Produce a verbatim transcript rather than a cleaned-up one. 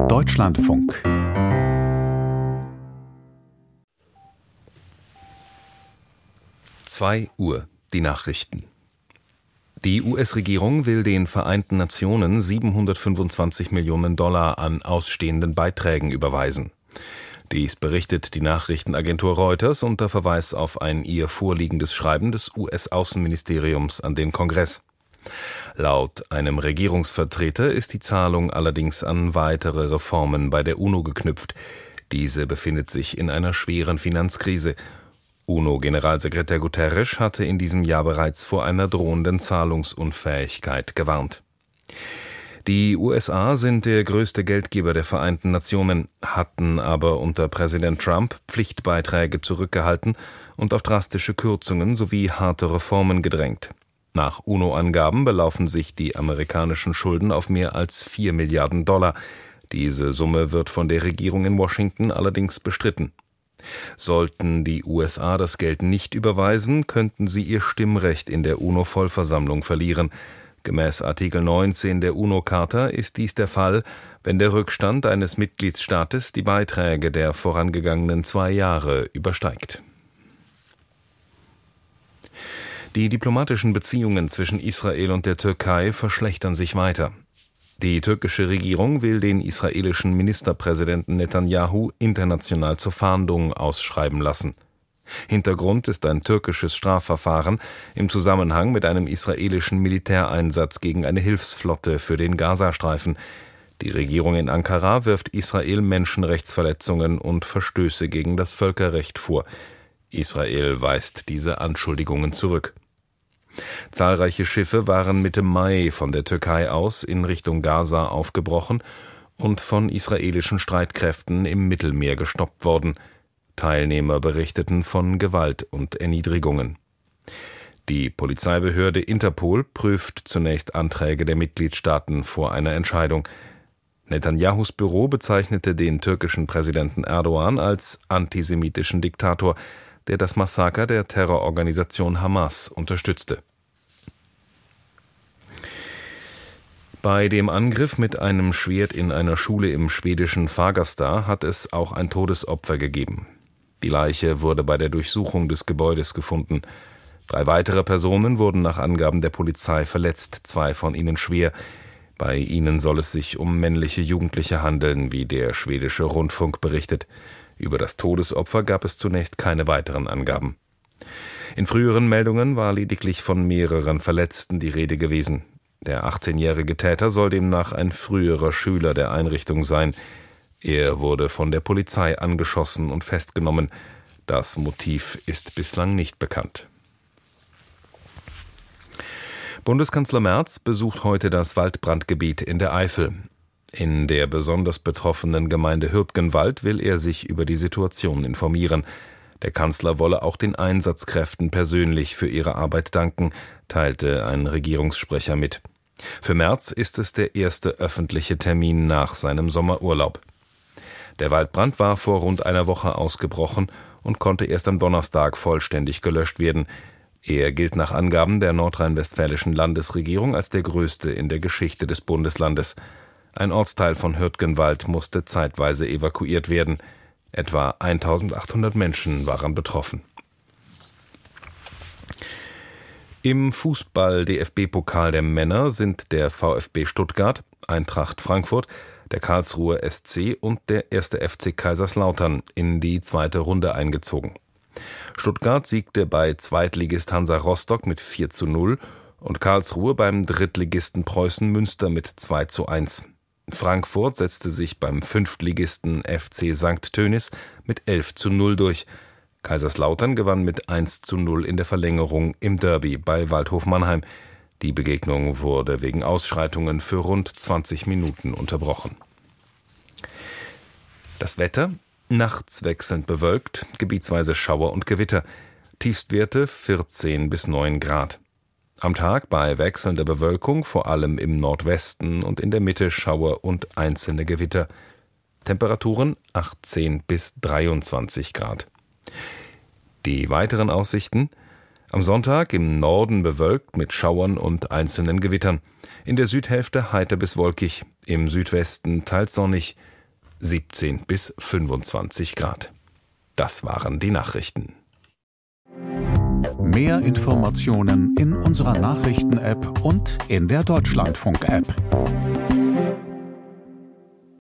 Deutschlandfunk. zwei Uhr, die Nachrichten. Die U S-Regierung will den Vereinten Nationen siebenhundertfünfundzwanzig Millionen Dollar an ausstehenden Beiträgen überweisen. Dies berichtet die Nachrichtenagentur Reuters unter Verweis auf ein ihr vorliegendes Schreiben des U S-Außenministeriums an den Kongress. Laut einem Regierungsvertreter ist die Zahlung allerdings an weitere Reformen bei der UNO geknüpft. Diese befindet sich in einer schweren Finanzkrise. UNO-Generalsekretär Guterres hatte in diesem Jahr bereits vor einer drohenden Zahlungsunfähigkeit gewarnt. Die U S A sind der größte Geldgeber der Vereinten Nationen, hatten aber unter Präsident Trump Pflichtbeiträge zurückgehalten und auf drastische Kürzungen sowie harte Reformen gedrängt. Nach UNO-Angaben belaufen sich die amerikanischen Schulden auf mehr als vier Milliarden Dollar. Diese Summe wird von der Regierung in Washington allerdings bestritten. Sollten die U S A das Geld nicht überweisen, könnten sie ihr Stimmrecht in der UNO-Vollversammlung verlieren. Gemäß Artikel neunzehn der UNO-Charta ist dies der Fall, wenn der Rückstand eines Mitgliedstaates die Beiträge der vorangegangenen zwei Jahre übersteigt. Die diplomatischen Beziehungen zwischen Israel und der Türkei verschlechtern sich weiter. Die türkische Regierung will den israelischen Ministerpräsidenten Netanyahu international zur Fahndung ausschreiben lassen. Hintergrund ist ein türkisches Strafverfahren im Zusammenhang mit einem israelischen Militäreinsatz gegen eine Hilfsflotte für den Gazastreifen. Die Regierung in Ankara wirft Israel Menschenrechtsverletzungen und Verstöße gegen das Völkerrecht vor. Israel weist diese Anschuldigungen zurück. Zahlreiche Schiffe waren Mitte Mai von der Türkei aus in Richtung Gaza aufgebrochen und von israelischen Streitkräften im Mittelmeer gestoppt worden. Teilnehmer berichteten von Gewalt und Erniedrigungen. Die Polizeibehörde Interpol prüft zunächst Anträge der Mitgliedstaaten vor einer Entscheidung. Netanyahus Büro bezeichnete den türkischen Präsidenten Erdogan als antisemitischen Diktator, der das Massaker der Terrororganisation Hamas unterstützte. Bei dem Angriff mit einem Schwert in einer Schule im schwedischen Fagersta hat es auch ein Todesopfer gegeben. Die Leiche wurde bei der Durchsuchung des Gebäudes gefunden. Drei weitere Personen wurden nach Angaben der Polizei verletzt, zwei von ihnen schwer. Bei ihnen soll es sich um männliche Jugendliche handeln, wie der schwedische Rundfunk berichtet. Über das Todesopfer gab es zunächst keine weiteren Angaben. In früheren Meldungen war lediglich von mehreren Verletzten die Rede gewesen. Der achtzehnjährige Täter soll demnach ein früherer Schüler der Einrichtung sein. Er wurde von der Polizei angeschossen und festgenommen. Das Motiv ist bislang nicht bekannt. Bundeskanzler Merz besucht heute das Waldbrandgebiet in der Eifel. In der besonders betroffenen Gemeinde Hürtgenwald will er sich über die Situation informieren. Der Kanzler wolle auch den Einsatzkräften persönlich für ihre Arbeit danken, teilte ein Regierungssprecher mit. Für Merz ist es der erste öffentliche Termin nach seinem Sommerurlaub. Der Waldbrand war vor rund einer Woche ausgebrochen und konnte erst am Donnerstag vollständig gelöscht werden. Er gilt nach Angaben der nordrhein-westfälischen Landesregierung als der größte in der Geschichte des Bundeslandes. Ein Ortsteil von Hürtgenwald musste zeitweise evakuiert werden. Etwa eintausendachthundert Menschen waren betroffen. Im Fußball-D F B-Pokal der Männer sind der VfB Stuttgart, Eintracht Frankfurt, der Karlsruher S C und der erste F C Kaiserslautern in die zweite Runde eingezogen. Stuttgart siegte bei Zweitligist Hansa Rostock mit vier zu null und Karlsruhe beim Drittligisten Preußen Münster mit zwei zu eins. Frankfurt setzte sich beim Fünftligisten F C Sankt Tönis mit elf zu null durch. Kaiserslautern gewann mit eins zu null in der Verlängerung im Derby bei Waldhof Mannheim. Die Begegnung wurde wegen Ausschreitungen für rund zwanzig Minuten unterbrochen. Das Wetter: nachts wechselnd bewölkt, gebietsweise Schauer und Gewitter. Tiefstwerte vierzehn bis neun Grad. Am Tag bei wechselnder Bewölkung vor allem im Nordwesten und in der Mitte Schauer und einzelne Gewitter. Temperaturen achtzehn bis dreiundzwanzig Grad. Die weiteren Aussichten: am Sonntag im Norden bewölkt mit Schauern und einzelnen Gewittern. In der Südhälfte heiter bis wolkig, im Südwesten teils sonnig. siebzehn bis fünfundzwanzig Grad. Das waren die Nachrichten. Mehr Informationen in unserer Nachrichten-App und in der Deutschlandfunk-App.